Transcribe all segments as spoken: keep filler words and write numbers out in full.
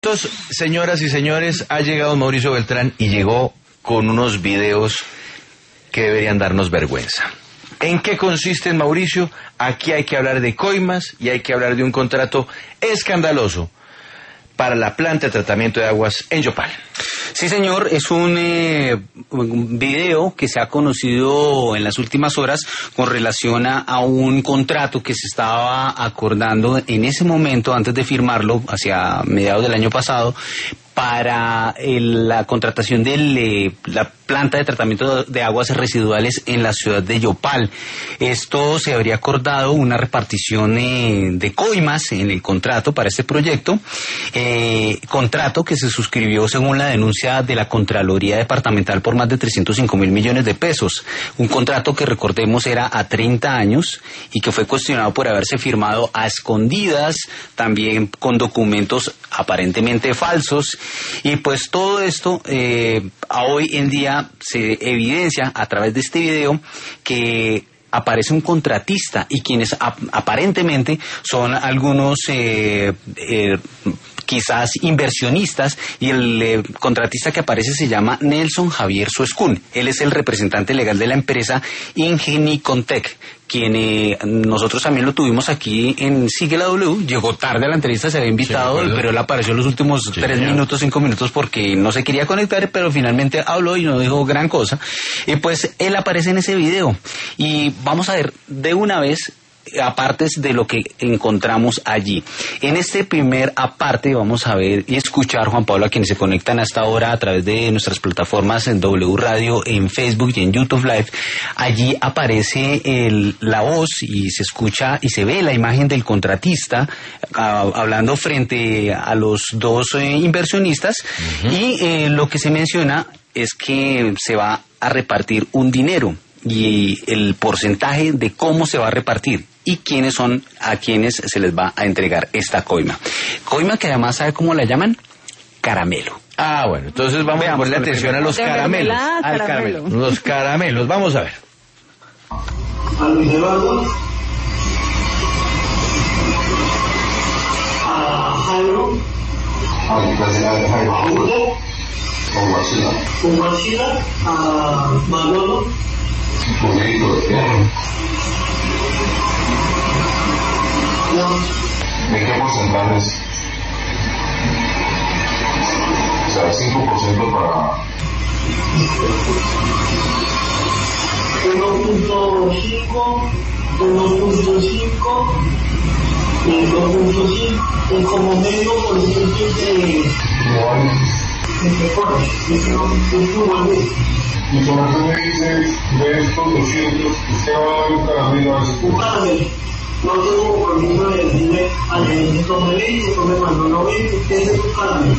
Entonces, señoras y señores, ha llegado Mauricio Beltrán y llegó con unos videos que deberían darnos vergüenza. ¿En qué consisten, Mauricio? Aquí hay que hablar de coimas y hay que hablar de un contrato escandaloso para la planta de tratamiento de aguas en Yopal. Sí, señor, es un, eh, un video que se ha conocido en las últimas horas con relación a, a un contrato que se estaba acordando en ese momento, antes de firmarlo, hacia mediados del año pasado, para el, la contratación de eh, la planta de tratamiento de aguas residuales en la ciudad de Yopal. Esto se habría acordado una repartición eh, de coimas en el contrato para este proyecto, eh, contrato que se suscribió según la denuncia de la Contraloría Departamental por más de trescientos cinco mil millones de pesos. Un contrato que, recordemos, era a treinta años y que fue cuestionado por haberse firmado a escondidas, también con documentos aparentemente falsos. Y pues todo esto eh, hoy en día se evidencia a través de este video que aparece un contratista y quienes ap aparentemente son algunos eh, eh, quizás inversionistas, y el eh, contratista que aparece se llama Nelson Javier Suescún. Él es el representante legal de la empresa Ingenicontec, quien eh, nosotros también lo tuvimos aquí en Sigue la W. Llegó tarde a la entrevista, se había invitado, sí, pero él apareció en los últimos sí, tres señor. minutos, cinco minutos, porque no se quería conectar, pero finalmente habló y no dijo gran cosa. Y pues él aparece en ese video. Y vamos a ver de una vez apartes de lo que encontramos allí. En este primer aparte vamos a ver y escuchar, Juan Pablo, a quienes se conectan hasta ahora a través de nuestras plataformas en W Radio, en Facebook y en YouTube Live. Allí aparece el, la voz y se escucha y se ve la imagen del contratista uh, hablando frente a los dos eh, inversionistas. Uh-huh. Y eh, lo que se menciona es que se va a repartir un dinero y el porcentaje de cómo se va a repartir y quiénes son a quienes se les va a entregar esta coima. Coima que además, ¿sabe cómo la llaman? Caramelo. Ah, bueno, entonces vamos Veamos, a ponerle atención a los caramelos. Al caramelo. Los caramelos, vamos a ver. A Luis Eduardo, a Jairo, a Hugo, con Guachila, con Guachila, a Manolo, con Héctor, ¿de qué porcentajes? O sea, cinco por ciento para... uno punto cinco, uno punto cinco y dos punto cinco, y como medio por ciento de... de corte, de y por lo que me dices de estos doscientos, usted va a dar un caramelo a ese un caramelo. No tengo compromiso de decirle al gerente tome veinte, tome cuando no veinte, usted es un caramelo.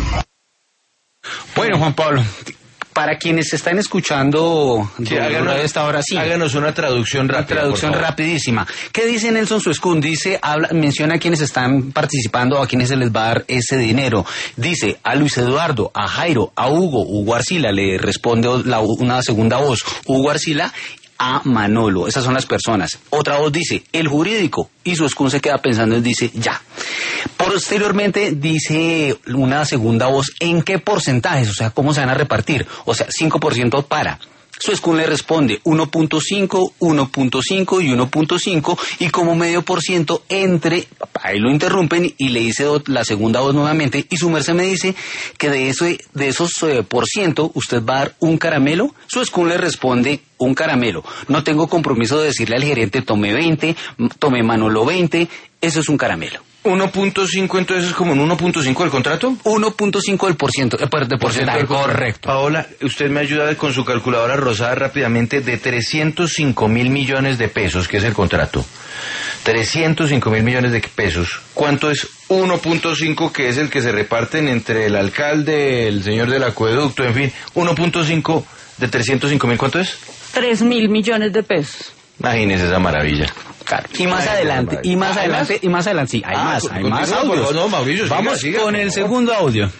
Bueno, Juan Pablo, para quienes están escuchando sí, háganos, de esta hora, sí, háganos una traducción rápida. Una traducción rapidísima. ¿Qué dice Nelson Suescún? Dice, habla, menciona a quienes están participando, a quienes se les va a dar ese dinero. Dice a Luis Eduardo, a Jairo, a Hugo, Hugo Arcila, le responde la, una segunda voz, Hugo Arcila, a Manolo. Esas son las personas. Otra voz dice, el jurídico, y Suescún se queda pensando y dice, ya. Posteriormente dice una segunda voz, ¿en qué porcentajes? O sea, ¿cómo se van a repartir? O sea, cinco por ciento para. Suescún le responde uno punto cinco, uno punto cinco y uno punto cinco, y como medio por ciento entre, ahí lo interrumpen y le dice la segunda voz nuevamente, y su merced me dice que de, eso, de esos eh, por ciento usted va a dar un caramelo. Suescún le responde, un caramelo. No tengo compromiso de decirle al gerente tome veinte, tome Manolo veinte, eso es un caramelo. uno punto cinco, entonces es como un uno punto cinco del contrato. uno punto cinco del por ciento, eh, de porcentaje, correcto. Paola, usted me ayuda con su calculadora rosada rápidamente, de trescientos cinco mil millones de pesos, que es el contrato. trescientos cinco mil millones de pesos. ¿Cuánto es uno punto cinco, que es el que se reparten entre el alcalde, el señor del acueducto, en fin? uno punto cinco de trescientos cinco mil, ¿cuánto es? Tres mil millones de pesos. Imagínese esa maravilla. Claro. Y más Ay, adelante, y más adelante, más? y más adelante, sí, hay ah, más, hay más audios. No, Mauricio, siga, Vamos siga, con el segundo audio.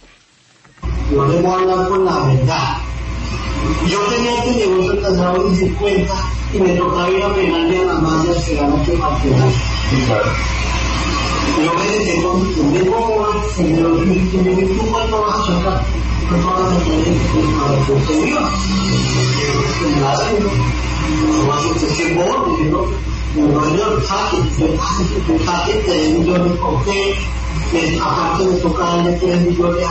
Yo le voy a hablar con la verdad. Yo tenía este negocio tasado en cincuenta y me tocaba ir a pegarle a las mallas que ganan que facturar. Yo me senté con mi mismo y yo dije, ¿tú cuánto vas a sacar? ¿Cuánto vas a sacar para que usted viva? Nada, no vas a hacer vos, diciendo, no, señor, saque, saque tres millones, ¿por qué? Aparte me toca darle tres millones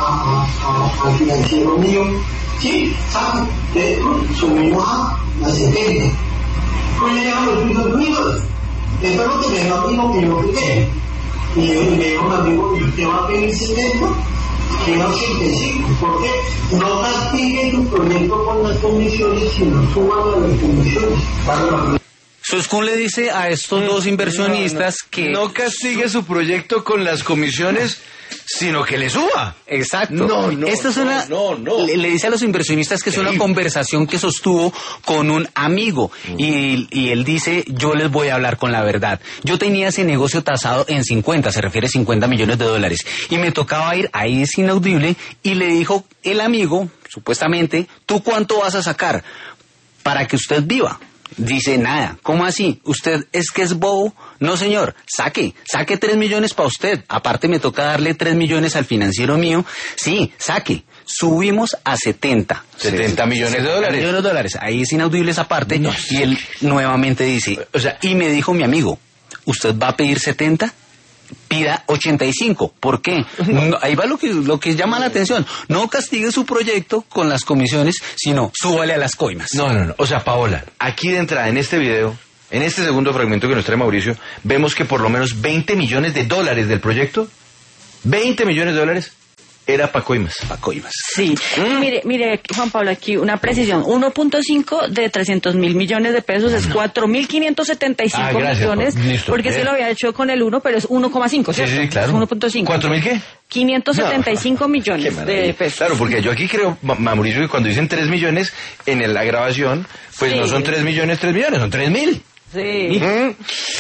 al financiero mío. Sí, saque, subimos a setenta. Pues le llegan los pisos míos. Eso es lo que me dijo a mí, lo que yo quería. Y yo le digo a mi amigo que usted va a pedir setenta, que va a ochenta y cinco. ¿Por qué? No castigue tu proyecto con las comisiones, sino suban a las comisiones. Soskun le dice a estos dos inversionistas no, no, que... No castigue su proyecto con las comisiones, sino que le suba. Exacto. No, no, Esto es no, una, no, no. Le, le dice a los inversionistas que es una conversación que sostuvo con un amigo. Mm. Y, y él dice, yo les voy a hablar con la verdad. Yo tenía ese negocio tasado en cincuenta, se refiere a cincuenta millones de dólares. Y me tocaba ir, ahí es inaudible, y le dijo el amigo, supuestamente, ¿tú cuánto vas a sacar para que usted viva? Dice, nada. ¿Cómo así? ¿Usted es que es bobo? No, señor. Saque. Saque tres millones para usted. Aparte me toca darle tres millones al financiero mío. Sí, saque. Subimos a setenta. setenta millones de dólares. millones de dólares. Ahí es inaudible esa parte. No, y él nuevamente dice, o sea, y me dijo mi amigo, ¿usted va a pedir setenta? Pida ochenta y cinco. ¿Por qué? No, ahí va lo que, lo que llama la atención. No castigue su proyecto con las comisiones, sino súbale a las coimas. No, no, no. O sea, Paola, aquí de entrada, en este video, en este segundo fragmento que nos trae Mauricio, vemos que por lo menos veinte millones de dólares del proyecto, veinte millones de dólares, era para coimas. Para coimas. Sí. Mm. Mire, mire, Juan Pablo, aquí una precisión. uno punto cinco de trescientos mil millones de pesos es cuatro mil quinientos setenta y cinco ah, gracias, millones. Listo, porque se lo había hecho con el uno, pero es uno coma cinco, ¿cierto? Sí, sí, claro. uno punto cinco. ¿cuatro mil qué? quinientos setenta y cinco no, millones de pesos. Claro, porque yo aquí creo, Mauricio, que cuando dicen tres millones en la grabación, pues sí. No son tres millones, tres millones, son tres mil. Sí. ¿Mm?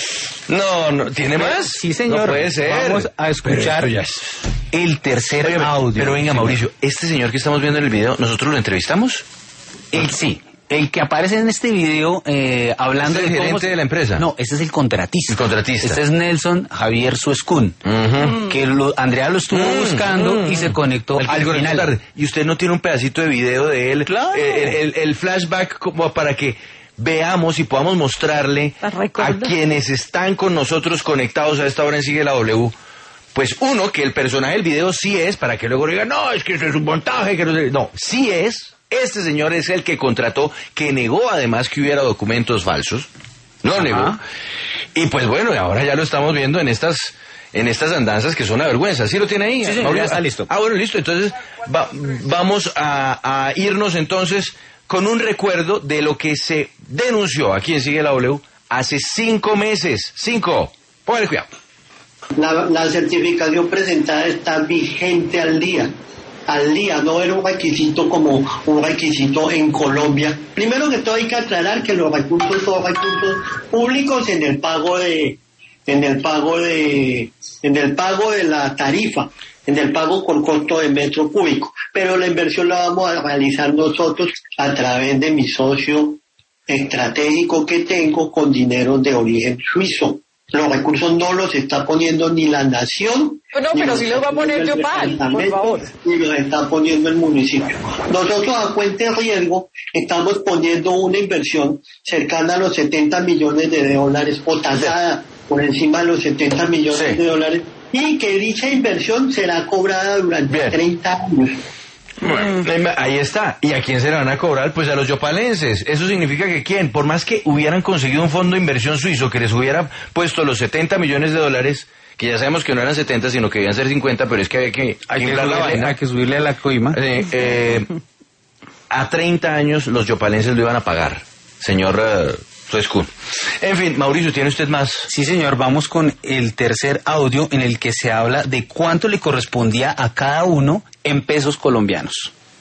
No, no, ¿tiene más? Sí, señor. No puede ser. Vamos a escuchar el tercer Oye, audio. Pero venga, Mauricio, este señor que estamos viendo en el video, ¿nosotros lo entrevistamos? Él sí. El que aparece en este video eh, hablando ¿Este es el de gerente cómo... de la empresa? No, este es el contratista. El contratista. Este es Nelson Javier Soskun, uh-huh. que lo, Andrea lo estuvo uh-huh. buscando uh-huh. y se conectó al, al final. Tarde. Y usted no tiene un pedacito de video de él. Claro. El, el, el flashback como para que veamos y podamos mostrarle a quienes están con nosotros conectados a esta hora en Sigue la W. Pues uno, que el personaje del video sí es, para que luego digan, no, es que eso es un montaje, que no sé. No, sí es. Este señor es el que contrató, que negó además que hubiera documentos falsos. Lo Ajá. negó. Y pues bueno, ahora ya lo estamos viendo en estas en estas andanzas que son una vergüenza. ¿Sí lo tiene ahí? Sí, sí, ya está listo. Ah, bueno, listo. Entonces va, vamos a, a irnos entonces con un recuerdo de lo que se denunció aquí en Sigue la W hace cinco meses. Cinco. Póngale cuidado. La, la certificación presentada está vigente al día. Al día, no era un requisito como un requisito en Colombia. Primero que todo hay que aclarar que los recursos son recursos públicos en el pago de, en el pago de, en el pago de la tarifa, en el pago con costo de metro cúbico. Pero la inversión la vamos a realizar nosotros a través de mi socio estratégico que tengo con dinero de origen suizo. Los recursos no los está poniendo ni la nación. No, pero sí los va a poner Yopal, por favor. Ni los está poniendo el municipio. Nosotros a cuenta de riesgo estamos poniendo una inversión cercana a los setenta millones de dólares o tasada por encima de los setenta millones sí. de dólares y que dicha inversión será cobrada durante Bien. treinta años. Bueno, ahí está. ¿Y a quién se le van a cobrar? Pues a los yopalenses. Eso significa que quién, por más que hubieran conseguido un fondo de inversión suizo que les hubiera puesto los setenta millones de dólares, que ya sabemos que no eran setenta, sino que debían ser cincuenta, pero es que había que hay que, subirle, la vaina. Hay que subirle a la coima. Eh, eh, a treinta años los yopalenses lo iban a pagar, señor uh, Soskun. En fin, Mauricio, ¿tiene usted más? Sí, señor, vamos con el tercer audio en el que se habla de cuánto le correspondía a cada uno en pesos colombianos.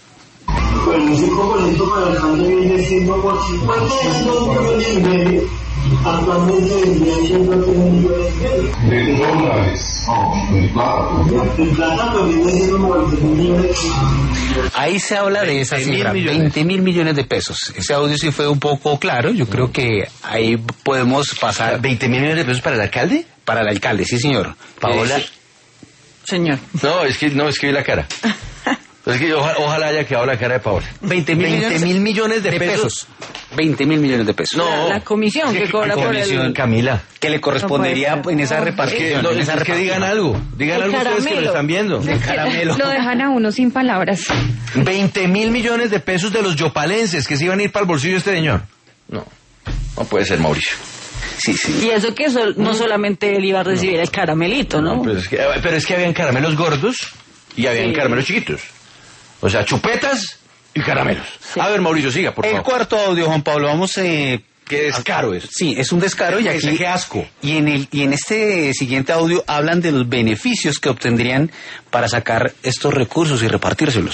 Pues el cinco por ciento para el cambio viene siendo por cincuenta y dos millones y medio. Actualmente vendría siendo tres millones y medio. De dólares. No, de plata. En plata pues viene siendo como veinte millones. Ahí se habla de esa cifra, veinte mil millones de pesos. Ese audio sí fue un poco claro, yo creo que ahí podemos pasar. ¿veinte mil millones de pesos para el alcalde? Para el alcalde, sí, señor. Paola. Señor. No, es que no, es que vi la cara. Es que ojalá, ojalá haya quedado la cara de Paola. veinte mil millones, millones de, de pesos. pesos. veinte mil millones de pesos. No. La, la comisión que cobra por el... Camila. Que le correspondería no en esa no, repartición. No, en esa es que digan algo. Digan El algo ustedes que caramelo. lo están viendo. El caramelo. Lo dejan a uno sin palabras. veinte mil millones de pesos de los yopalenses que se iban a ir para el bolsillo de este señor. No, no puede ser, Mauricio. Sí, sí. Y eso que sol, no solamente él iba a recibir no. el caramelito, ¿no? no pero, es que, pero es que habían caramelos gordos y habían sí. caramelos chiquitos. O sea, chupetas y caramelos. Sí. A ver, Mauricio, siga, por favor. El cuarto audio, Juan Pablo, vamos... Eh, qué descaro es. Sí, es un descaro y aquí... Qué asco. Y en, el, y en este siguiente audio hablan de los beneficios que obtendrían para sacar estos recursos y repartírselos.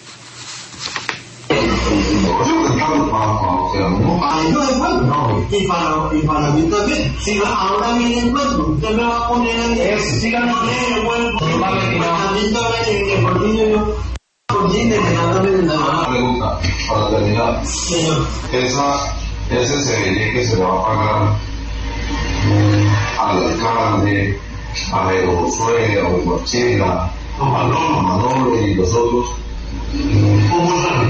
No, y para, y para mí también. Si ahora viene el cuento, usted me va a poner en eso. Síganme el vuelvo. A mí también, que por fin yo. Por fin de que nada me den nada. Pregunta, para terminar. Señor. Esa, ese C B L que se le va a pagar al alcalde, a Josué, a Guachela, a Manolo, a Manolo y los otros. ¿Cómo sabes?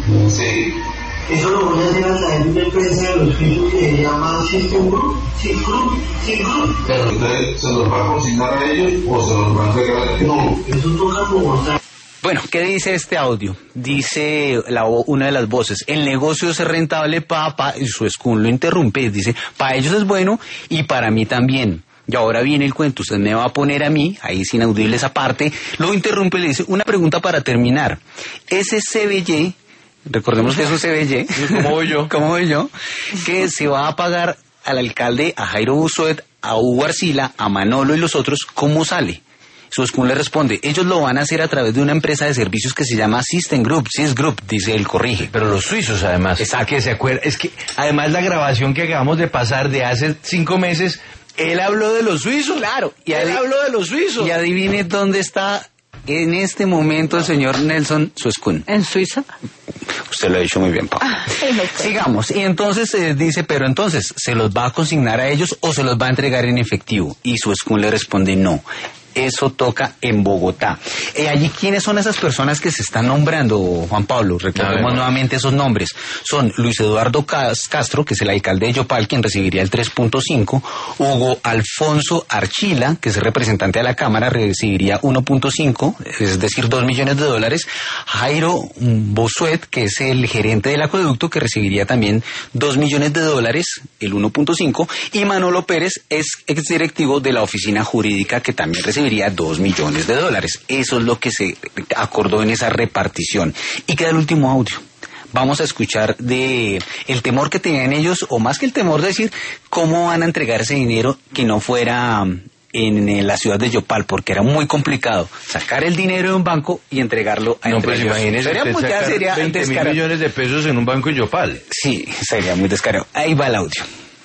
Sí. Eso lo voy a hacer a través de una empresa de los pisos que se llama System Group. System Group. ¿Pero usted se los va a consignar a ellos o se los va a entregar a ellos? No, eso toca como tal. Bueno, ¿qué dice este audio? Dice la, una de las voces, el negocio es rentable para, pa, y su escun lo interrumpe, dice, para ellos es bueno y para mí también. Y ahora viene el cuento, usted me va a poner a mí, ahí sin audible esa parte, lo interrumpe y le dice, una pregunta para terminar. Ese C B Y, recordemos que es un C B Y, ¿cómo voy yo? ¿Cómo voy yo? Que se va a pagar al alcalde, a Jairo Busuet, a Hugo Arcila, a Manolo y los otros, ¿cómo sale? Soscún le responde, ellos lo van a hacer a través de una empresa de servicios que se llama System Group, Sys Group, dice él, corrige. Pero los suizos además, exacto, que se acuerda, es que además la grabación que acabamos de pasar de hace cinco meses, él habló de los suizos. Claro, y él habló de los suizos. Y adivine dónde está en este momento el señor Nelson Soscún. ¿En Suiza? Usted lo ha dicho muy bien, Pablo. Ah, sí, no, sigamos, y entonces eh, dice, pero entonces, ¿se los va a consignar a ellos o se los va a entregar en efectivo? Y Soscún le responde, no. Eso toca en Bogotá. Eh, allí, ¿quiénes son esas personas que se están nombrando, Juan Pablo? Recordemos nuevamente esos nombres. Son Luis Eduardo Castro, que es el alcalde de Yopal, quien recibiría el tres punto cinco. Hugo Alfonso Archila, que es el representante de la Cámara, recibiría uno punto cinco, es decir, dos millones de dólares. Jairo Bosuet, que es el gerente del acueducto, que recibiría también dos millones de dólares, el uno punto cinco. Y Manolo Pérez es exdirectivo de la oficina jurídica, que también recibiría dos millones de dólares. Eso es lo que se acordó en esa repartición. Y queda el último audio. Vamos a escuchar de el temor que tenían ellos, o más que el temor, de decir cómo van a entregar ese dinero que no fuera en, en la ciudad de Yopal, porque era muy complicado sacar el dinero de un banco y entregarlo a no, pues imagínese, sería, pues, ya sería veinte mil millones de pesos en un banco en Yopal. Sí, sería muy descarado. Ahí va el audio.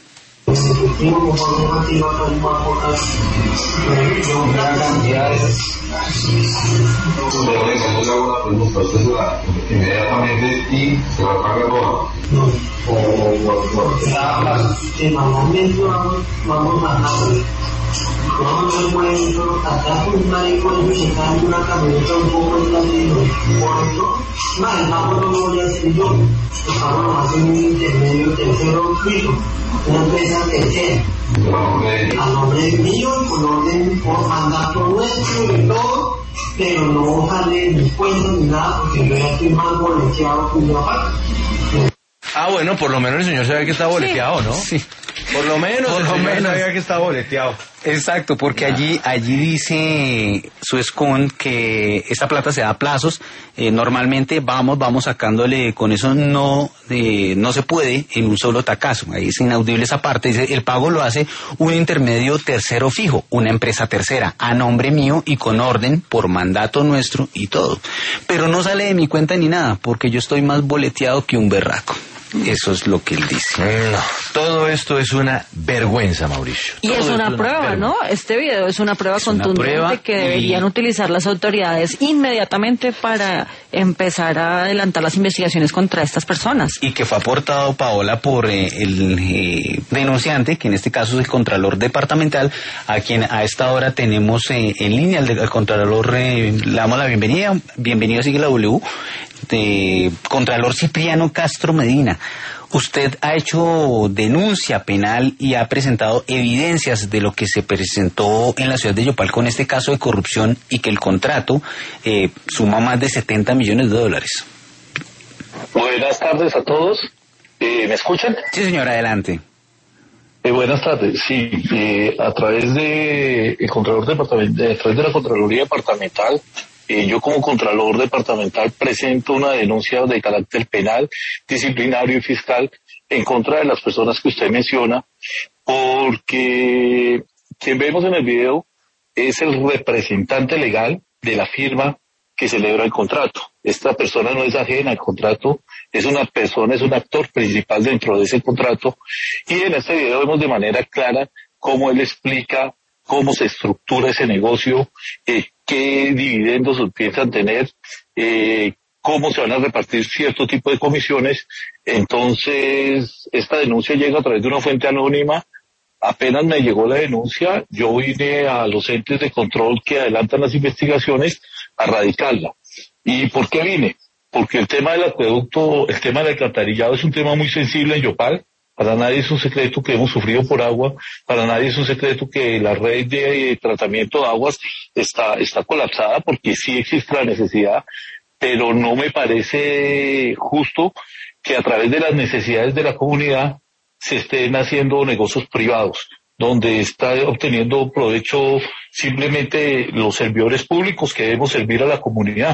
Efectivo, como normativa, con más pocas cantidades. Pero venga, yo le hago una pregunta, usted se la inmediatamente y se la paga toda. No. O, o, o, o. Semanalmente vamos, vamos bajando. Vamos a por ejemplo, acá con un marico y checando una camioneta un poco en la ciudad. Por eso, más el pago no lo voy a hacer yo. El pago lo hace un intermedio tercero piso. Una empresa tercera, a nombre mío, con orden por mandato nuestro y todo, pero no sale mis cuentas ni nada, porque yo ya estoy más boleteado que una parte. Ah, bueno, por lo menos el señor sabía que estaba boleteado, ¿no? Sí. Por lo menos por el lo señor menos sabía que estaba boleteado. Exacto, porque allí allí dice Suescon que esta plata se da a plazos. Eh, normalmente vamos vamos sacándole, con eso no eh, no se puede en un solo tacazo. Ahí es inaudible esa parte. Dice, el pago lo hace un intermedio tercero fijo, una empresa tercera, a nombre mío y con orden por mandato nuestro y todo. Pero no sale de mi cuenta ni nada, porque yo estoy más boleteado que un berraco. Eso es lo que él dice. No, todo esto es una vergüenza, Mauricio. Y todo es una, una prueba, prueba, ¿no? Este video es una prueba es contundente una prueba que deberían y... utilizar las autoridades inmediatamente para empezar a adelantar las investigaciones contra estas personas. Y que fue aportado, Paola, por eh, el eh, denunciante, que en este caso es el Contralor Departamental, a quien a esta hora tenemos eh, en línea, al, al Contralor, eh, le damos la bienvenida, bienvenido a Sigue la W, de Contralor Cipriano Castro Medina. Usted ha hecho denuncia penal y ha presentado evidencias de lo que se presentó en la ciudad de Yopal con este caso de corrupción y que el contrato eh, suma más de setenta millones de dólares. Buenas tardes a todos. Eh, ¿Me escuchan? Sí, señor, adelante. Eh, buenas tardes. Sí, eh, a través de el Contralor Departamental, a través de la Contraloría Departamental, Eh, yo como Contralor Departamental presento una denuncia de carácter penal, disciplinario y fiscal en contra de las personas que usted menciona, porque quien vemos en el video es el representante legal de la firma que celebra el contrato. Esta persona no es ajena al contrato, es una persona, es un actor principal dentro de ese contrato, y en este video vemos de manera clara cómo él explica cómo se estructura ese negocio, eh, qué dividendos piensan tener, eh, cómo se van a repartir cierto tipo de comisiones. Entonces, esta denuncia llega a través de una fuente anónima. Apenas me llegó la denuncia, yo vine a los entes de control que adelantan las investigaciones a radicarla. ¿Y por qué vine? Porque el tema del acueducto, el tema del alcantarillado es un tema muy sensible en Yopal. Para nadie es un secreto que hemos sufrido por agua, para nadie es un secreto que la red de tratamiento de aguas está, está colapsada, porque sí existe la necesidad, pero no me parece justo que a través de las necesidades de la comunidad se estén haciendo negocios privados, donde está obteniendo provecho simplemente los servidores públicos que debemos servir a la comunidad.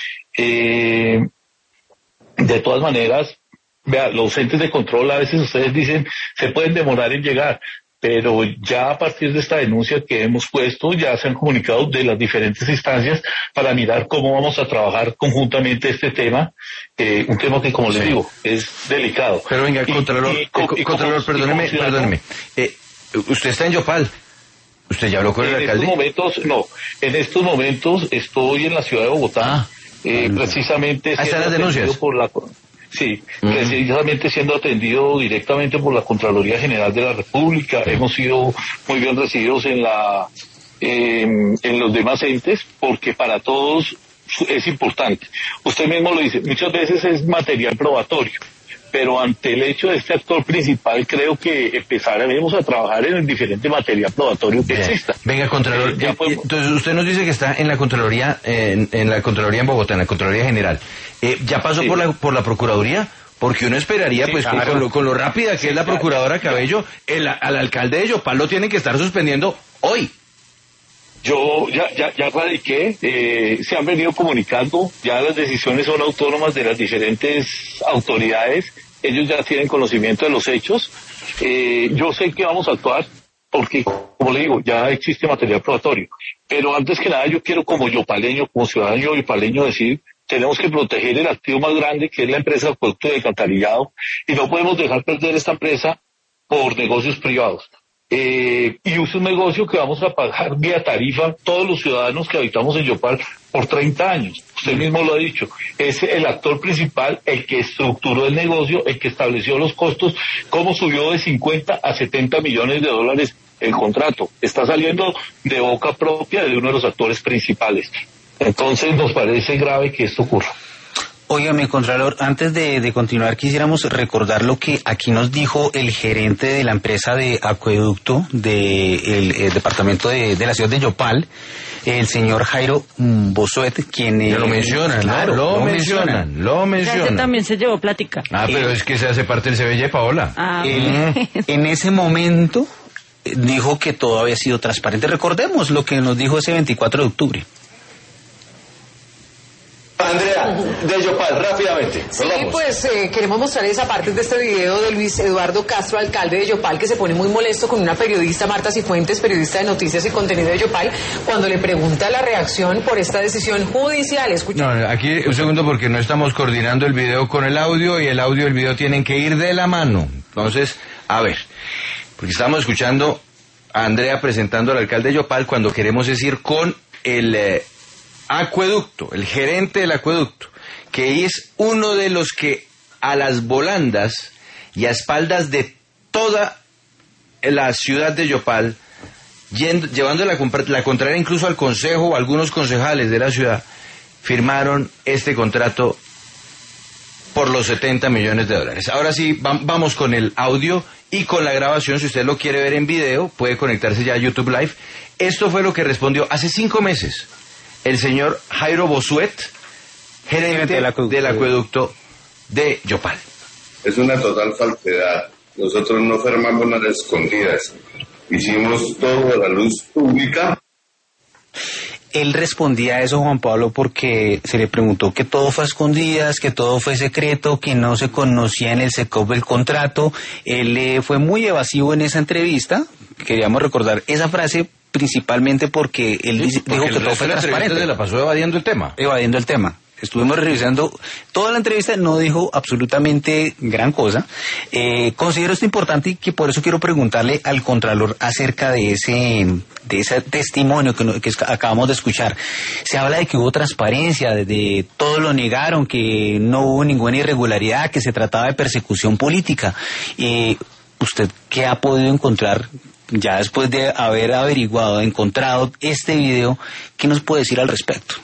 Eh, de todas maneras, vea, los entes de control a veces ustedes dicen se pueden demorar en llegar, pero ya a partir de esta denuncia que hemos puesto ya se han comunicado de las diferentes instancias para mirar cómo vamos a trabajar conjuntamente este tema, eh, un tema que, como les sí. digo, es delicado. Pero venga, y, Contralor, y, y, y, Contralor, como, perdóneme, perdóneme. Eh, usted está en Yopal. ¿Usted ya habló con el en alcalde? En estos momentos, no. En estos momentos estoy en la ciudad de Bogotá, ah, eh, precisamente... ¿Ahí están las denuncias? Por la, Sí, uh-huh. precisamente siendo atendido directamente por la Contraloría General de la República. Uh-huh. Hemos sido muy bien recibidos en la eh, en los demás entes, porque para todos es importante. Usted mismo lo dice, muchas veces es material probatorio, pero ante el hecho de este actor principal creo que empezaremos a trabajar en el diferente material probatorio que bien. exista. Venga, Contralor, eh, ya podemos... entonces usted nos dice que está en la Contraloría, eh, en, en la Contraloría en Bogotá, en la Contraloría General. Eh, ¿Ya pasó sí. por la por la Procuraduría? Porque uno esperaría, sí, pues, claro. con, lo, con lo rápida que sí, es la claro. Procuradora Cabello, el, al alcalde de Yopal lo tienen que estar suspendiendo hoy. Yo ya ya ya radiqué, eh, se han venido comunicando, ya las decisiones son autónomas de las diferentes autoridades, ellos ya tienen conocimiento de los hechos. Eh, yo sé que vamos a actuar porque, como le digo, ya existe material probatorio. Pero antes que nada yo quiero, como yopaleño, como ciudadano yopaleño, decir, tenemos que proteger el activo más grande, que es la empresa de acueducto de alcantarillado, y no podemos dejar perder esta empresa por negocios privados. Eh, y es un negocio que vamos a pagar vía tarifa todos los ciudadanos que habitamos en Yopal por treinta años. Usted mismo lo ha dicho, es el actor principal, el que estructuró el negocio, el que estableció los costos, cómo subió de cincuenta a setenta millones de dólares el contrato. Está saliendo de boca propia de uno de los actores principales. Entonces nos parece grave que esto ocurra. Óigame, Contralor, antes de, de continuar quisiéramos recordar lo que aquí nos dijo el gerente de la empresa de acueducto del de departamento de, de la ciudad de Yopal, el señor Jairo Bosuet, quien... Ya lo mencionan, claro, lo, lo mencionan, mencionan, lo mencionan. Ese también se llevó plática. Ah, pero eh, es que se hace parte del C B J, Paola. Ah, él, en ese momento dijo que todo había sido transparente. Recordemos lo que nos dijo ese veinticuatro de octubre. Andrea, de Yopal, rápidamente. Sí, pues eh, queremos mostrar esa parte de este video de Luis Eduardo Castro, alcalde de Yopal, que se pone muy molesto con una periodista, Marta Cifuentes, periodista de Noticias y Contenido de Yopal, cuando le pregunta la reacción por esta decisión judicial. Escucha. No, aquí un segundo, porque no estamos coordinando el video con el audio, y el audio y el video tienen que ir de la mano. Entonces, a ver, porque estamos escuchando a Andrea presentando al alcalde de Yopal cuando queremos es ir con el eh, acueducto, el gerente del acueducto, que es uno de los que a las volandas y a espaldas de toda la ciudad de Yopal, yendo, llevando la, la contraria incluso al consejo o algunos concejales de la ciudad, firmaron este contrato por los setenta millones de dólares. Ahora sí, va, vamos con el audio y con la grabación. Si usted lo quiere ver en video, puede conectarse ya a YouTube Live. Esto fue lo que respondió hace cinco meses el señor Jairo Bosuet, gerente del acueducto, del acueducto de Yopal. Es una total falsedad. Nosotros no firmamos nada escondidas. Hicimos todo a la luz pública. Él respondía a eso, Juan Pablo, porque se le preguntó que todo fue a escondidas, que todo fue secreto, que no se conocía en el SECOP el contrato. Él eh, fue muy evasivo en esa entrevista. Queríamos recordar esa frase principalmente porque él sí, dijo porque que todo fue transparente. Se la pasó evadiendo el tema. Evadiendo el tema. Estuvimos revisando toda la entrevista, no dijo absolutamente gran cosa. Eh, considero esto importante y que por eso quiero preguntarle al Contralor acerca de ese de ese testimonio que, que acabamos de escuchar. Se habla de que hubo transparencia, de, de todo lo negaron, que no hubo ninguna irregularidad, que se trataba de persecución política. Eh, ¿Usted qué ha podido encontrar ya después de haber averiguado, encontrado este video? ¿Qué nos puede decir al respecto?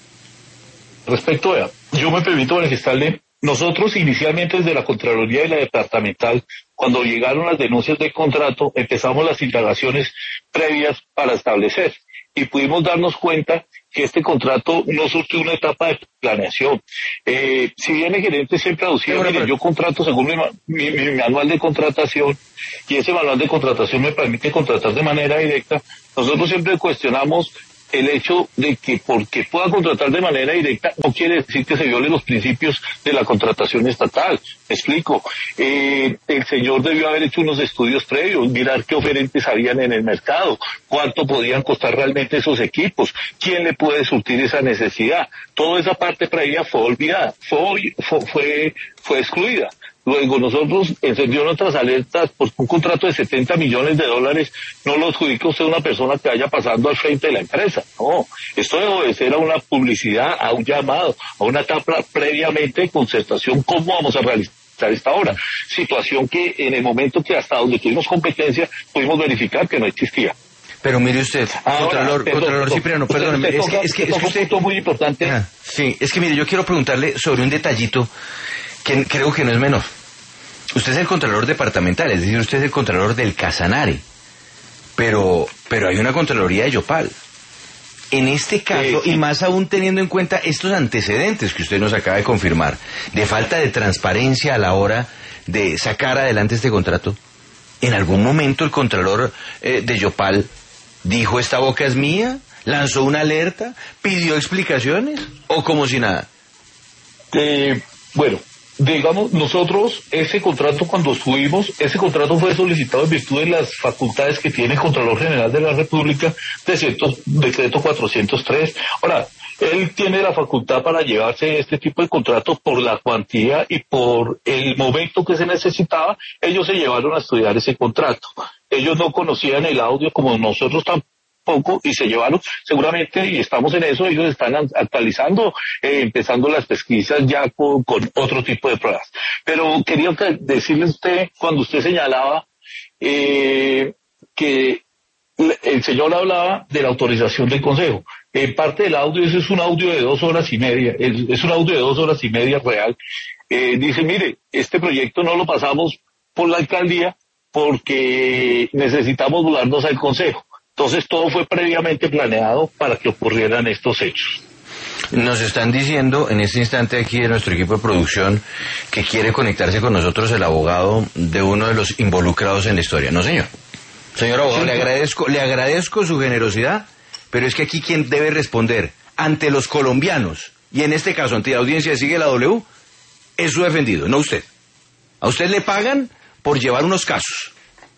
Respecto a, yo me permito manifestarle, nosotros inicialmente desde la Contraloría y la Departamental, cuando llegaron las denuncias de contrato, empezamos las indagaciones previas para establecer y pudimos darnos cuenta que este contrato no surgió una etapa de planeación. Eh, si bien el gerente siempre aducía, mire, yo contrato según mi, mi, mi manual de contratación y ese manual de contratación me permite contratar de manera directa, nosotros siempre cuestionamos el hecho de que porque pueda contratar de manera directa no quiere decir que se violen los principios de la contratación estatal. Me explico. Eh, el señor debió haber hecho unos estudios previos, mirar qué oferentes habían en el mercado, cuánto podían costar realmente esos equipos, quién le puede surtir esa necesidad. Toda esa parte previa fue olvidada, fue, fue, fue, fue excluida. Luego nosotros encendieron otras alertas por un contrato de setenta millones de dólares, no lo adjudica usted a una persona que vaya pasando al frente de la empresa. No, esto debe obedecer a una publicidad, a un llamado, a una etapa previamente de concertación, cómo vamos a realizar esta obra. Situación que en el momento que hasta donde tuvimos competencia pudimos verificar que no existía. Pero mire usted, Ahora, Contralor, perdón, Contralor perdón, Cipriano, perdóneme, es que, es que, es que usted... un punto muy importante. Ah, sí, es que mire, yo quiero preguntarle sobre un detallito que creo que no es menor. Usted es el Contralor Departamental, es decir, usted es el Contralor del Casanare, pero, pero hay una Contraloría de Yopal. En este caso, sí, sí. Y más aún teniendo en cuenta estos antecedentes que usted nos acaba de confirmar, de falta de transparencia a la hora de sacar adelante este contrato, ¿en algún momento el Contralor eh, de Yopal dijo esta boca es mía? ¿Lanzó una alerta? ¿Pidió explicaciones? ¿O como si nada? Eh, bueno... Digamos, nosotros, ese contrato cuando estuvimos, ese contrato fue solicitado en virtud de las facultades que tiene el Contralor General de la República, de cierto decreto cuatrocientos tres. Ahora, él tiene la facultad para llevarse este tipo de contratos por la cuantía y por el momento que se necesitaba. Ellos se llevaron a estudiar ese contrato. Ellos no conocían el audio como nosotros tampoco. poco y se llevaron seguramente y estamos en eso, ellos están actualizando, eh, empezando las pesquisas ya con, con otro tipo de pruebas. Pero quería decirle a usted, cuando usted señalaba eh, que el señor hablaba de la autorización del Consejo, en parte del audio, ese es un audio de dos horas y media, es, es un audio de dos horas y media real, eh, dice, mire, este proyecto no lo pasamos por la alcaldía porque necesitamos volarnos al Consejo. Entonces todo fue previamente planeado para que ocurrieran estos hechos. Nos están diciendo en este instante aquí de nuestro equipo de producción que quiere conectarse con nosotros el abogado de uno de los involucrados en la historia. No, señor. Señor abogado, sí, le agradezco, le agradezco su generosidad, pero es que aquí quien debe responder ante los colombianos, y en este caso ante la audiencia de Sigue la W, es su defendido, no usted. A usted le pagan por llevar unos casos.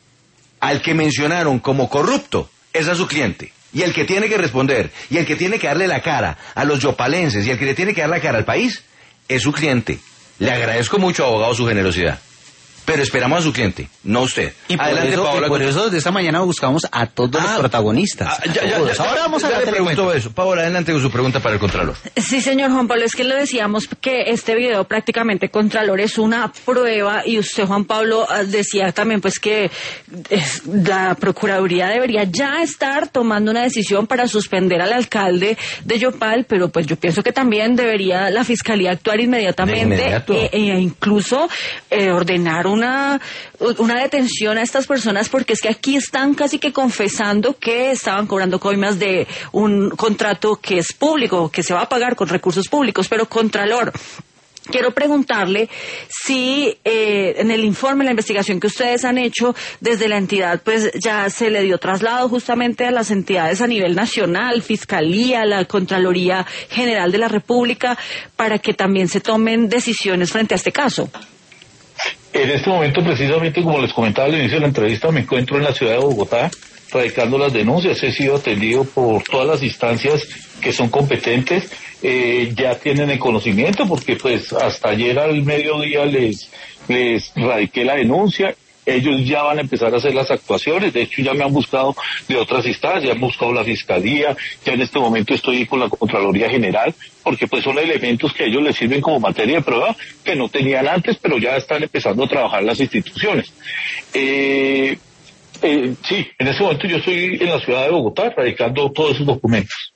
Al que mencionaron como corrupto es a su cliente, y el que tiene que responder, y el que tiene que darle la cara a los yopalenses, y el que le tiene que dar la cara al país, es su cliente. Le agradezco mucho, abogado, su generosidad. pero esperamos a su cliente, no usted. Y por Adelante, eso, Paola. Y por eso de esta mañana buscamos a todos ah, los protagonistas. Ah, ya, ya, ya, Ahora vamos a ya le pregunto eso. Paola, adelante con su pregunta para el Contralor. Sí, señor Juan Pablo, es que le decíamos que este video prácticamente, Contralor, es una prueba, y usted, Juan Pablo, decía también pues que es, la Procuraduría debería ya estar tomando una decisión para suspender al alcalde de Yopal, pero pues yo pienso que también debería la Fiscalía actuar inmediatamente e, e incluso eh, ordenar un Una, una detención a estas personas, porque es que aquí están casi que confesando que estaban cobrando coimas de un contrato que es público, que se va a pagar con recursos públicos. Pero, Contralor, quiero preguntarle si eh, en el informe, la investigación que ustedes han hecho desde la entidad, pues ya se le dio traslado justamente a las entidades a nivel nacional, Fiscalía, la Contraloría General de la República, para que también se tomen decisiones frente a este caso. En este momento, precisamente, como les comentaba al inicio de la entrevista, me encuentro en la ciudad de Bogotá radicando las denuncias. He sido atendido por todas las instancias que son competentes, eh, ya tienen el conocimiento, porque pues hasta ayer al mediodía les, les radiqué la denuncia. Ellos ya van a empezar a hacer las actuaciones. De hecho, ya me han buscado de otras instancias, han buscado la Fiscalía, ya en este momento estoy con la Contraloría General, porque pues son elementos que a ellos les sirven como materia de prueba, que no tenían antes, pero ya están empezando a trabajar las instituciones. Eh, eh, sí, en este momento yo estoy en la ciudad de Bogotá, radicando todos esos documentos.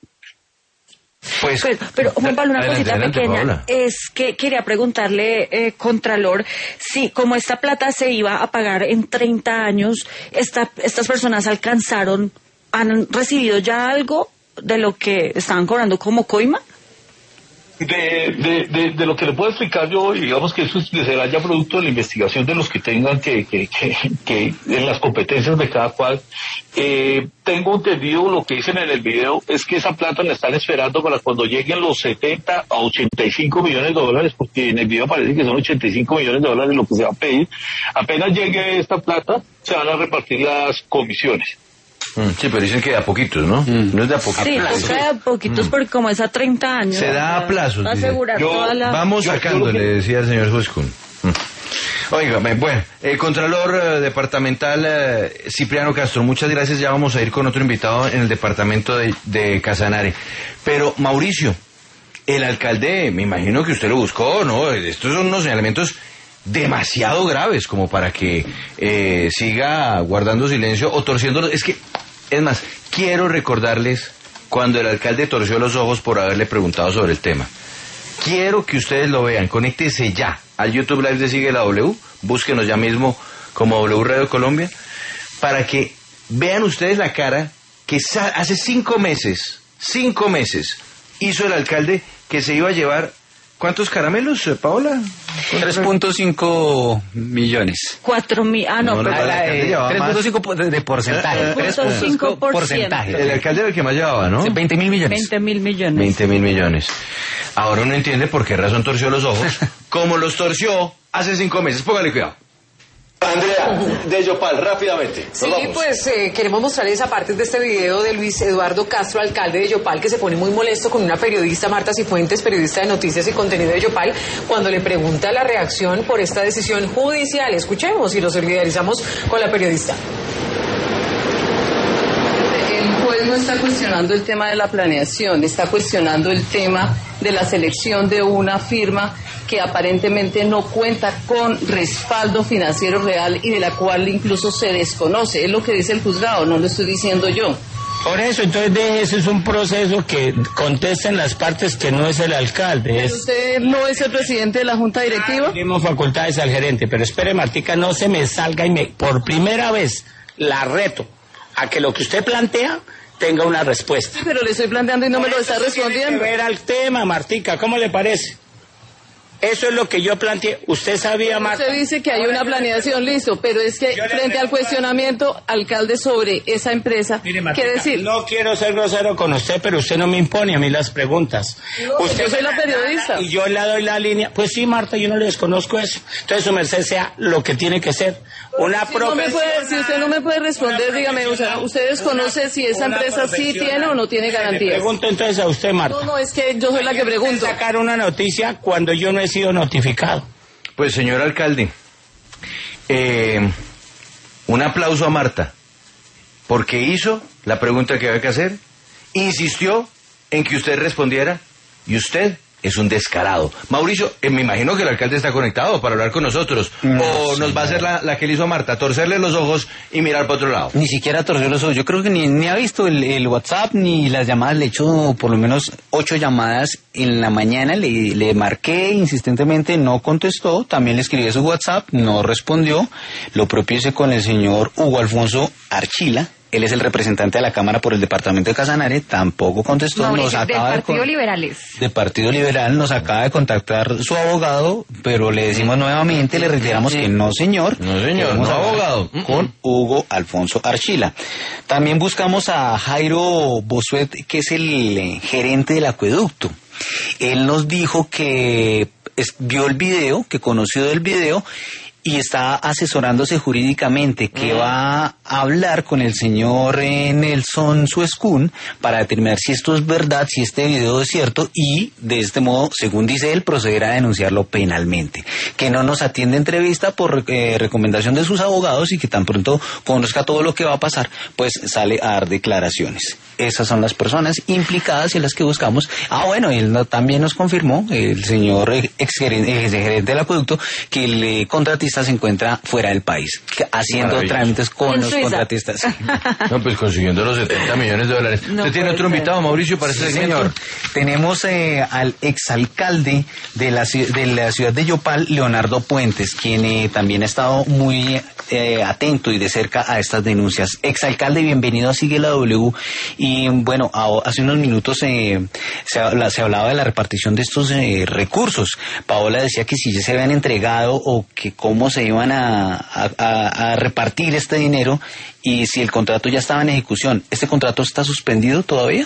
Pues, pero, pero Juan Pablo, una adelante, cosita adelante, pequeña, Paola. Es que quería preguntarle, eh, Contralor, si como esta plata se iba a pagar en treinta años, esta, estas personas alcanzaron, ¿han recibido ya algo de lo que estaban cobrando como coima? De, de, de, de lo que le puedo explicar yo, digamos que eso será ya producto de la investigación de los que tengan que, que, que, que en las competencias de cada cual. Eh, tengo entendido, lo que dicen en el video es que esa plata la están esperando para cuando lleguen los setenta a ochenta y cinco millones de dólares, porque en el video parece que son ochenta y cinco millones de dólares lo que se va a pedir. Apenas llegue esta plata, se van a repartir las comisiones. Sí, pero dicen que de a poquitos, ¿no? Mm. No es de a poquitos. Sí, pues de a poquitos, mm. porque como es a treinta años. Se da a plazos. Asegurar yo, toda la... Vamos sacando, le decía el señor Huescún. Mm. Óigame, bueno, el Contralor eh, Departamental eh, Cipriano Castro, muchas gracias. Ya vamos a ir con otro invitado en el departamento de, de Casanare. Pero, Mauricio, el alcalde, me imagino que usted lo buscó, ¿no? Estos son unos señalamientos demasiado graves como para que eh, siga guardando silencio o torciéndolo. Es que, es más, quiero recordarles cuando el alcalde torció los ojos por haberle preguntado sobre el tema. Quiero que ustedes lo vean, conéctese ya al YouTube Live de Sigue la W, búsquenos ya mismo como W Radio Colombia, para que vean ustedes la cara que hace cinco meses, cinco meses, hizo el alcalde que se iba a llevar. ¿Cuántos caramelos, Paola? tres punto cinco millones. cuatro mil, ah, no, no pero tres punto cinco de, de porcentaje. tres punto cinco porcentaje. El alcalde era el que más llevaba, ¿no? veinte mil millones. veinte mil millones. veinte mil millones. Ahora uno entiende por qué razón torció los ojos, como los torció hace cinco meses. Póngale cuidado. Andrea, de Yopal, rápidamente. Sí, pues eh, queremos mostrarles a partir de este video de Luis Eduardo Castro, alcalde de Yopal, que se pone muy molesto con una periodista, Marta Cifuentes, periodista de noticias y contenido de Yopal, cuando le pregunta la reacción por esta decisión judicial. Escuchemos y lo solidarizamos con la periodista. El juez no está cuestionando el tema de la planeación, está cuestionando el tema de la selección de una firma que aparentemente no cuenta con respaldo financiero real y de la cual incluso se desconoce. Es lo que dice el juzgado, no lo estoy diciendo yo. Por eso, entonces deje, ese es un proceso que contesten las partes que no es el alcalde. ¿Pero es... usted no es el presidente de la Junta Directiva? Ah, tenemos facultades al gerente, pero espere, Martica, no se me salga y me, por primera vez la reto a que lo que usted plantea tenga una respuesta. Sí, pero le estoy planteando y no por me lo está respondiendo. Tiene que ver al tema, Martica, ¿cómo le parece? Eso es lo que yo planteé. Usted sabía, Marta. Usted dice que hay una planeación, listo, pero es que frente al cuestionamiento, alcalde, sobre esa empresa, mire, Martica, ¿qué decir? No quiero ser grosero con usted, pero usted no me impone a mí las preguntas. No, usted yo soy la periodista. Y yo le doy la línea. Pues sí, Marta, yo no le desconozco eso. Entonces, su merced sea lo que tiene que ser. Una si, no me puede, si usted no me puede responder, dígame, o sea, ¿usted desconoce si esa empresa sí tiene o no tiene garantías? Le pregunto entonces a usted, Marta. No, no, es que yo soy la que pregunto. Sacar una noticia cuando yo no he sido notificado. Pues, señor alcalde, Eh, un aplauso a Marta, porque hizo la pregunta que había que hacer, insistió en que usted respondiera, y usted es un descarado. Mauricio, eh, me imagino que el alcalde está conectado para hablar con nosotros. No, o nos va a hacer la, la que le hizo a Marta, torcerle los ojos y mirar para otro lado. Ni siquiera torcer los ojos. Yo creo que ni, ni ha visto el, el WhatsApp ni las llamadas. Le he hecho por lo menos ocho llamadas en la mañana. Le, le marqué insistentemente, no contestó. También le escribí su WhatsApp, no respondió. Lo propio hice con el señor Hugo Alfonso Archila. Él es el representante de la Cámara por el departamento de Casanare, tampoco contestó. Mauricio, nos acaba del Partido de, Liberales. De Partido Liberal nos acaba de contactar su abogado, pero le decimos nuevamente, le reiteramos que no, señor. No, señor, no abogado. Con Hugo Alfonso Archila. También buscamos a Jairo Bosuet, que es el eh, gerente del acueducto. Él nos dijo que es, vio el video, que conoció del video, y está asesorándose jurídicamente, que mm. va a hablar con el señor eh, Nelson Suescún para determinar si esto es verdad, si este video es cierto, y de este modo, según dice él, procederá a denunciarlo penalmente. Que no nos atiende entrevista por eh, recomendación de sus abogados y que tan pronto conozca todo lo que va a pasar, pues sale a dar declaraciones. Esas son las personas implicadas y las que buscamos. Ah, bueno, él no, también nos confirmó, el señor ex gerente, ex gerente del acueducto, que el eh, contratista se encuentra fuera del país, haciendo trámites con los Suiza. Contratistas. No, pues consiguiendo los setenta millones de dólares. No ¿Usted tiene otro ser. invitado, Mauricio, para este sí, segmento? Señor. Tenemos eh, al exalcalde de la, de la ciudad de Yopal, Leonardo Puentes, quien eh, también ha estado muy eh, atento y de cerca a estas denuncias. Exalcalde, bienvenido a Sigue la W. Y bueno, a, hace unos minutos eh, se, habla, se hablaba de la repartición de estos eh, recursos. Paola decía que si ya se habían entregado o que cómo se iban a, a, a repartir este dinero y si el contrato ya estaba en ejecución. ¿Este contrato está suspendido todavía?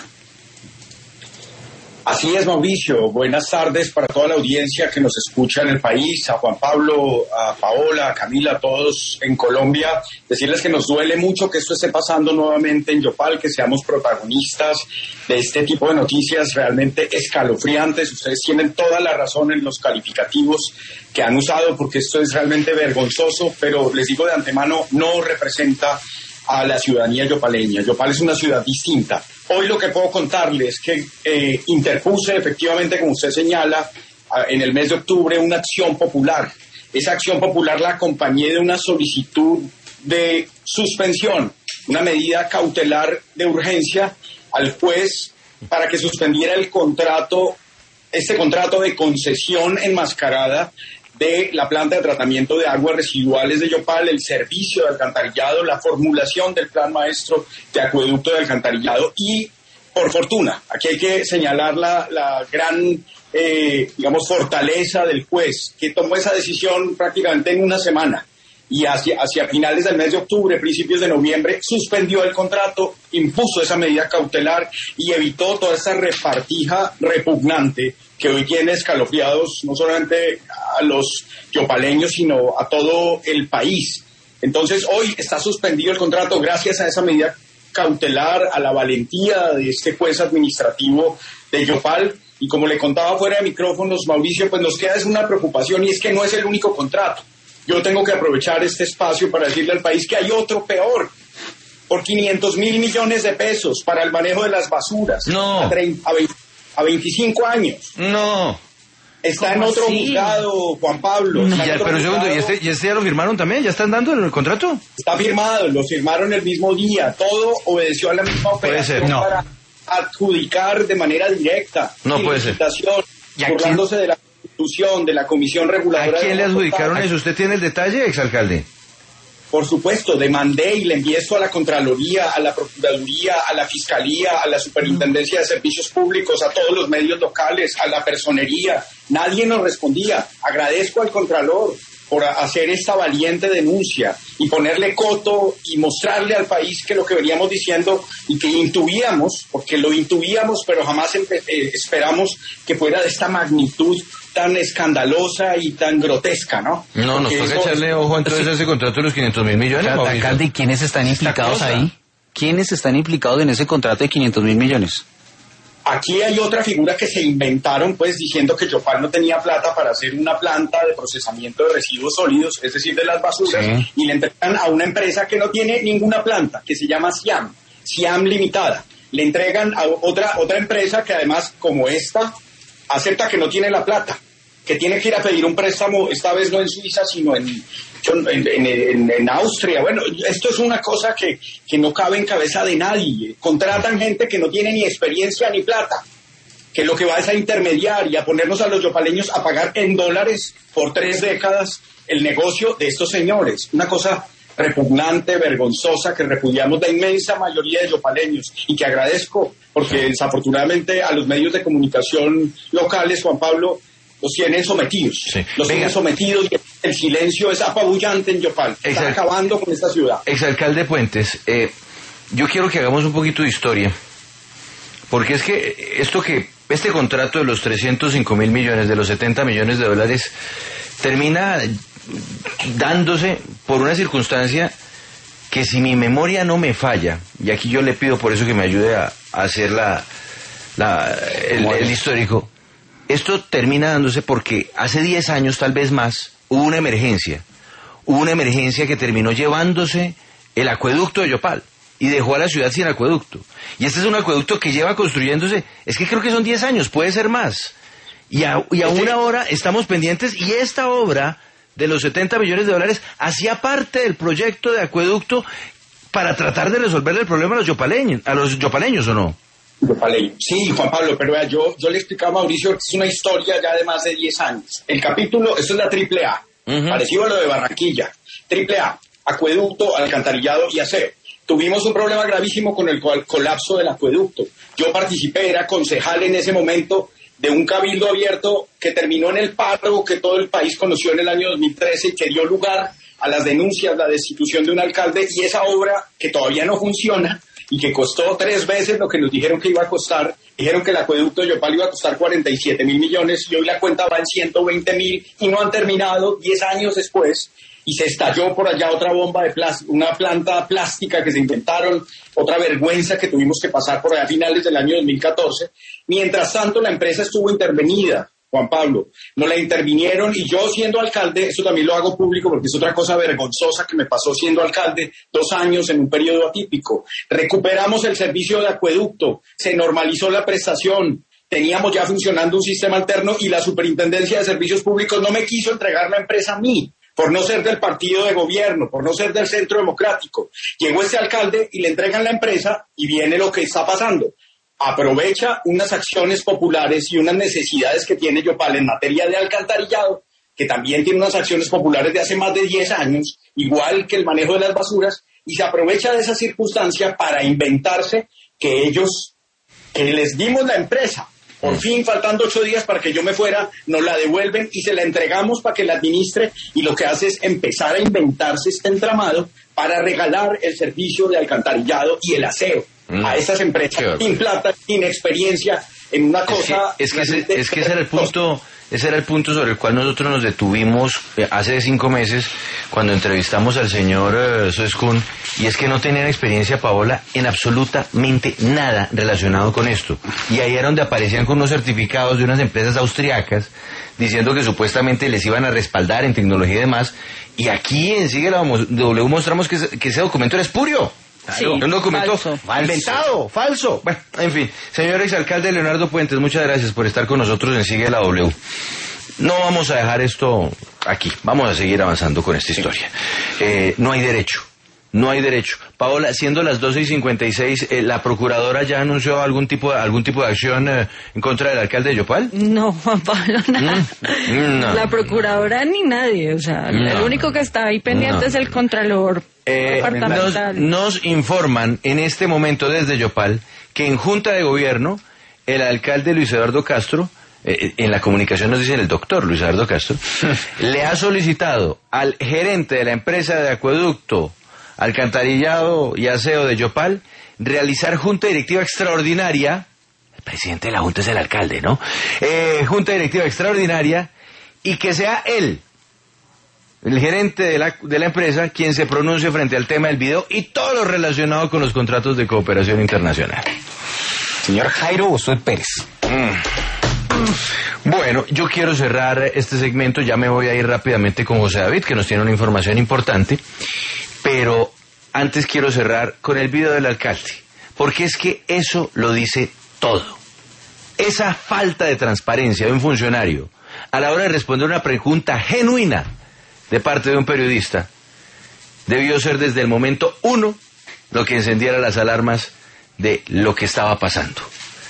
Así es, Mauricio. Buenas tardes para toda la audiencia que nos escucha en el país, a Juan Pablo, a Paola, a Camila, a todos en Colombia. Decirles que nos duele mucho que esto esté pasando nuevamente en Yopal, que seamos protagonistas de este tipo de noticias realmente escalofriantes. Ustedes tienen toda la razón en los calificativos que han usado, porque esto es realmente vergonzoso, pero les digo de antemano, no representa a la ciudadanía yopaleña. Yopal es una ciudad distinta. Hoy lo que puedo contarles es que eh, interpuse efectivamente, como usted señala, en el mes de octubre una acción popular. Esa acción popular la acompañé de una solicitud de suspensión, una medida cautelar de urgencia al juez para que suspendiera el contrato, este contrato de concesión enmascarada de la planta de tratamiento de aguas residuales de Yopal, el servicio de alcantarillado, la formulación del plan maestro de acueducto de alcantarillado y, por fortuna, aquí hay que señalar la, la gran, eh, digamos, fortaleza del juez, que tomó esa decisión prácticamente en una semana y hacia, hacia finales del mes de octubre, principios de noviembre, suspendió el contrato, impuso esa medida cautelar y evitó toda esa repartija repugnante que hoy tiene escalofriados no solamente a los yopaleños, sino a todo el país. Entonces, hoy está suspendido el contrato gracias a esa medida cautelar, a la valentía de este juez administrativo de Yopal. Y como le contaba fuera de micrófonos, Mauricio, pues nos queda es una preocupación, y es que no es el único contrato. Yo tengo que aprovechar este espacio para decirle al país que hay otro peor, por quinientos mil millones de pesos para el manejo de las basuras. No. A, treinta, a, veinte, a veinticinco años. No. Está en otro así? juzgado, Juan Pablo. No. Ya, pero segundo, ¿y este, ¿y este ya lo firmaron también? ¿Ya están dando el contrato? Está firmado, lo firmaron el mismo día. Todo obedeció a la misma operación. Puede ser, no. Para adjudicar de manera directa. No puede ser. Burlándose de la Constitución, de la Comisión Reguladora. ¿A quién le adjudicaron Portal. eso? ¿Usted tiene el detalle, exalcalde? Por supuesto, demandé y le envié esto a la Contraloría, a la Procuraduría, a la Fiscalía, a la Superintendencia de Servicios Públicos, a todos los medios locales, a la Personería. Nadie nos respondía. Agradezco al Contralor por hacer esta valiente denuncia y ponerle coto y mostrarle al país que lo que veníamos diciendo y que intuíamos, porque lo intuíamos, pero jamás eh, esperamos que fuera de esta magnitud tan escandalosa y tan grotesca, ¿no? No, nos Porque toca eso, echarle ojo entonces a ese contrato de los quinientos mil millones. Alcalde, ¿y quiénes están implicados ahí? ¿Quiénes están implicados en ese contrato de quinientos mil millones? Aquí hay otra figura que se inventaron, pues, diciendo que Yopal no tenía plata para hacer una planta de procesamiento de residuos sólidos, es decir, de las basuras, sí. Y le entregan a una empresa que no tiene ninguna planta, que se llama Siam, Siam Limitada. Le entregan a otra, otra empresa que además, como esta, acepta que no tiene la plata, que tiene que ir a pedir un préstamo, esta vez no en Suiza, sino en, en, en, en, en Austria. Bueno, esto es una cosa que, que no cabe en cabeza de nadie. Contratan gente que no tiene ni experiencia ni plata, que lo que va es a intermediar y a ponernos a los yopaleños a pagar en dólares por tres décadas el negocio de estos señores. Una cosa repugnante, vergonzosa, que repudiamos la inmensa mayoría de yopaleños y que agradezco, porque desafortunadamente a los medios de comunicación locales, Juan Pablo, los tienen sometidos, sí. Los Venga. tienen sometidos y el silencio es apabullante en Yopal, está Exal... acabando con esta ciudad. Exalcalde Puentes, eh, yo quiero que hagamos un poquito de historia, porque es que esto que, este contrato de los trescientos cinco mil millones, de los setenta millones de dólares, termina dándose por una circunstancia que, si mi memoria no me falla, y aquí yo le pido por eso que me ayude a, a hacer la, la, el, el histórico. Esto termina dándose porque hace diez años, tal vez más, hubo una emergencia. Hubo una emergencia que terminó llevándose el acueducto de Yopal y dejó a la ciudad sin acueducto. Y este es un acueducto que lleva construyéndose, es que creo que son diez años, puede ser más. Y, a, y aún ahora estamos pendientes, y esta obra de los setenta millones de dólares hacía parte del proyecto de acueducto para tratar de resolver el problema a los yopaleños, a los yopaleños, ¿o no? Sí, Juan Pablo, pero vea, yo, yo le explicaba a Mauricio que es una historia ya de más de diez años. El capítulo, esto es la triple A, uh-huh. Parecido a lo de Barranquilla. Triple A, acueducto, alcantarillado y aseo. Tuvimos un problema gravísimo con el colapso del acueducto. Yo participé, era concejal en ese momento de un cabildo abierto que terminó en el paro que todo el país conoció en el año dos mil trece y que dio lugar a las denuncias, la destitución de un alcalde, y esa obra que todavía no funciona y que costó tres veces lo que nos dijeron que iba a costar. Dijeron que el acueducto de Yopal iba a costar cuarenta y siete mil millones y hoy la cuenta va en ciento veinte mil y no han terminado diez años después, y se estalló por allá otra bomba de plástico, una planta plástica que se inventaron, otra vergüenza que tuvimos que pasar por allá a finales del año dos mil catorce. Mientras tanto, la empresa estuvo intervenida, Juan Pablo, no la intervinieron, y yo, siendo alcalde, eso también lo hago público porque es otra cosa vergonzosa que me pasó siendo alcalde, dos años en un periodo atípico. Recuperamos el servicio de acueducto, se normalizó la prestación, teníamos ya funcionando un sistema alterno y la Superintendencia de Servicios Públicos no me quiso entregar la empresa a mí, por no ser del partido de gobierno, por no ser del Centro Democrático. Llegó este alcalde y le entregan la empresa y viene lo que está pasando. Aprovecha unas acciones populares y unas necesidades que tiene Yopal en materia de alcantarillado, que también tiene unas acciones populares de hace más de diez años, igual que el manejo de las basuras, y se aprovecha de esa circunstancia para inventarse que ellos, que les dimos la empresa, por fin, faltando ocho días para que yo me fuera, nos la devuelven y se la entregamos para que la administre, y lo que hace es empezar a inventarse este entramado para regalar el servicio de alcantarillado y el aseo mm. a estas empresas sin plata, sin experiencia, en una cosa... Es que, es que, ese, es que ese era el punto... Ese era el punto sobre el cual nosotros nos detuvimos hace cinco meses cuando entrevistamos al señor uh, Soescún, y es que no tenían experiencia, Paola, en absolutamente nada relacionado con esto. Y ahí era donde aparecían con unos certificados de unas empresas austriacas diciendo que supuestamente les iban a respaldar en tecnología y demás, y aquí en Sigue la W mostramos que, que ese documento era espurio. Sí, un documento falso. inventado, falso. Bueno, en fin, señor exalcalde Leonardo Puentes, muchas gracias por estar con nosotros en Sigue la W. No vamos a dejar esto aquí, vamos a seguir avanzando con esta historia. Eh, no hay derecho, no hay derecho. Paola, siendo las doce y cincuenta y seis, eh, ¿la procuradora ya anunció algún tipo de, algún tipo de acción eh, en contra del alcalde de Yopal? No, Juan Pablo, nada. Mm, no. La procuradora ni nadie, o sea, no. El único que está ahí pendiente no. es el contralor. Eh, nos, nos informan en este momento desde Yopal que en Junta de Gobierno el alcalde Luis Eduardo Castro, eh, en la comunicación nos dicen el doctor Luis Eduardo Castro, le ha solicitado al gerente de la empresa de acueducto, alcantarillado y aseo de Yopal realizar junta directiva extraordinaria. El presidente de la junta es el alcalde, ¿no? Eh, junta directiva extraordinaria, y que sea él, el gerente de la, de la empresa, quien se pronuncie frente al tema del video y todo lo relacionado con los contratos de cooperación internacional. señor Jairo Osoe Pérez. Mm. Bueno, yo quiero cerrar este segmento, ya me voy a ir rápidamente con José David, que nos tiene una información importante, pero antes quiero cerrar con el video del alcalde, porque es que eso lo dice todo. Esa falta de transparencia de un funcionario a la hora de responder una pregunta genuina de parte de un periodista debió ser desde el momento uno lo que encendiera las alarmas de lo que estaba pasando.